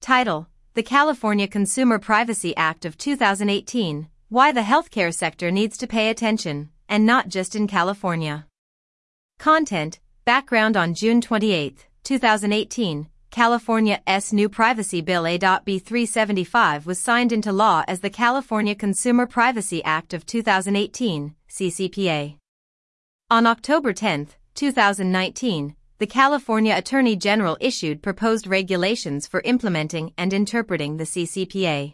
Title: The California Consumer Privacy Act of 2018, Why the Healthcare Sector Needs to Pay Attention, and Not Just in California. Content: Background: On June 28, 2018, California's new Privacy Bill A.B. 375 was signed into law as the California Consumer Privacy Act of 2018, CCPA. On October 10, 2019, the California Attorney General issued proposed regulations for implementing and interpreting the CCPA.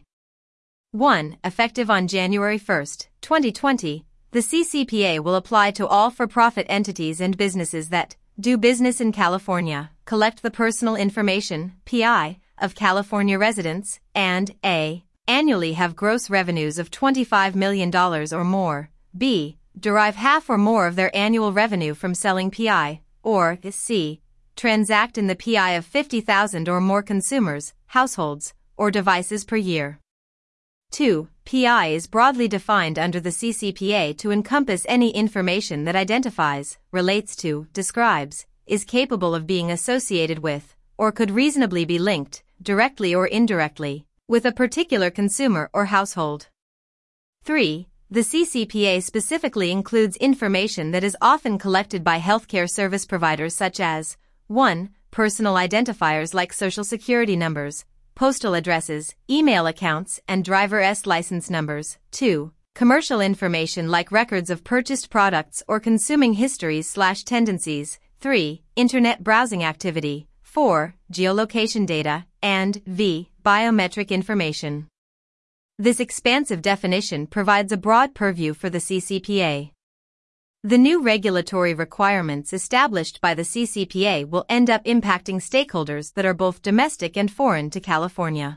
1. Effective on January 1, 2020, the CCPA will apply to all for-profit entities and businesses that do business in California, collect the personal information, PI, of California residents, and a. annually have gross revenues of $25 million or more, b. derive half or more of their annual revenue from selling PI, or c. transact in the PI of 50,000 or more consumers, households, or devices per year. 2. PI is broadly defined under the CCPA to encompass any information that identifies, relates to, describes, is capable of being associated with, or could reasonably be linked, directly or indirectly, with a particular consumer or household. 3. The CCPA specifically includes information that is often collected by healthcare service providers such as 1. Personal identifiers like Social Security numbers, postal addresses, email accounts, and driver's license numbers. 2. Commercial information like records of purchased products or consuming histories/tendencies. 3. Internet browsing activity. 4. Geolocation data, and v. biometric information. This expansive definition provides a broad purview for the CCPA. The new regulatory requirements established by the CCPA will end up impacting stakeholders that are both domestic and foreign to California.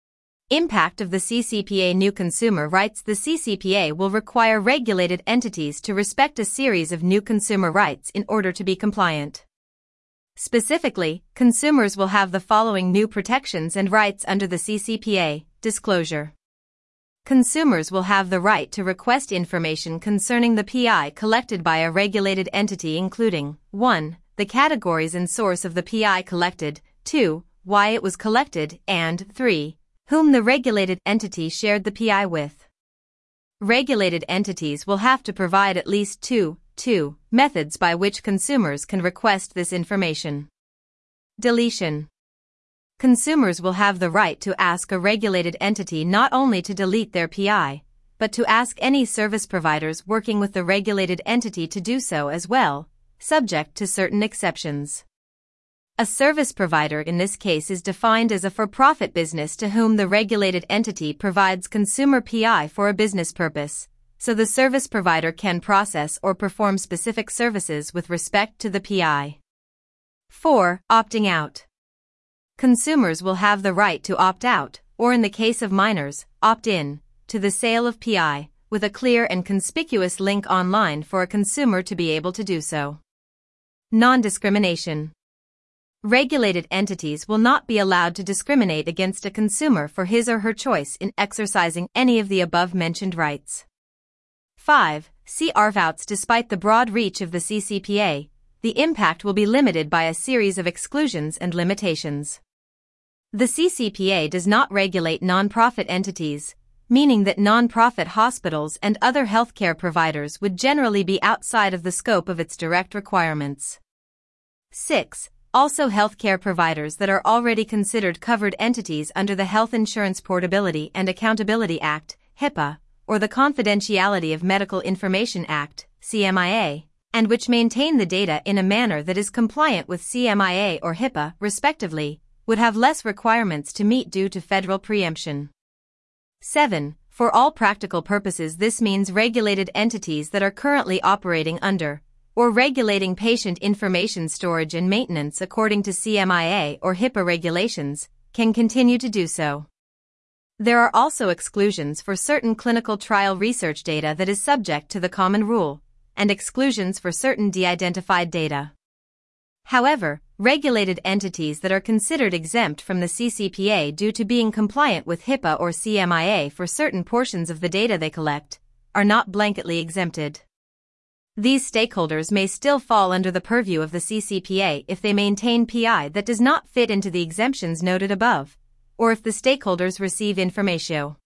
Impact of the CCPA new consumer rights. The CCPA will require regulated entities to respect a series of new consumer rights in order to be compliant. Specifically, consumers will have the following new protections and rights under the CCPA. Disclosure. Consumers will have the right to request information concerning the PI collected by a regulated entity including 1. The categories and source of the PI collected, 2. Why it was collected, and 3. Whom the regulated entity shared the PI with. Regulated entities will have to provide at least two methods by which consumers can request this information. Deletion. Consumers will have the right to ask a regulated entity not only to delete their PI, but to ask any service providers working with the regulated entity to do so as well, subject to certain exceptions. A service provider in this case is defined as a for-profit business to whom the regulated entity provides consumer PI for a business purpose, so the service provider can process or perform specific services with respect to the PI. 4. Opting out. Consumers will have the right to opt out, or in the case of minors, opt in, to the sale of PI, with a clear and conspicuous link online for a consumer to be able to do so. Non-discrimination. Regulated entities will not be allowed to discriminate against a consumer for his or her choice in exercising any of the above-mentioned rights. 5. Carve-outs. Despite the broad reach of the CCPA, the impact will be limited by a series of exclusions and limitations. The CCPA does not regulate nonprofit entities, meaning that nonprofit hospitals and other healthcare providers would generally be outside of the scope of its direct requirements. 6. Also healthcare providers that are already considered covered entities under the Health Insurance Portability and Accountability Act, HIPAA, or the Confidentiality of Medical Information Act, CMIA, and which maintain the data in a manner that is compliant with CMIA or HIPAA, respectively, would have less requirements to meet due to federal preemption. 7. For all practical purposes, this means regulated entities that are currently operating under, or regulating patient information storage and maintenance according to CMIA or HIPAA regulations, can continue to do so. There are also exclusions for certain clinical trial research data that is subject to the common rule, and exclusions for certain de-identified data. However, regulated entities that are considered exempt from the CCPA due to being compliant with HIPAA or CMIA for certain portions of the data they collect, are not blanketly exempted. These stakeholders may still fall under the purview of the CCPA if they maintain PI that does not fit into the exemptions noted above, or if the stakeholders receive information.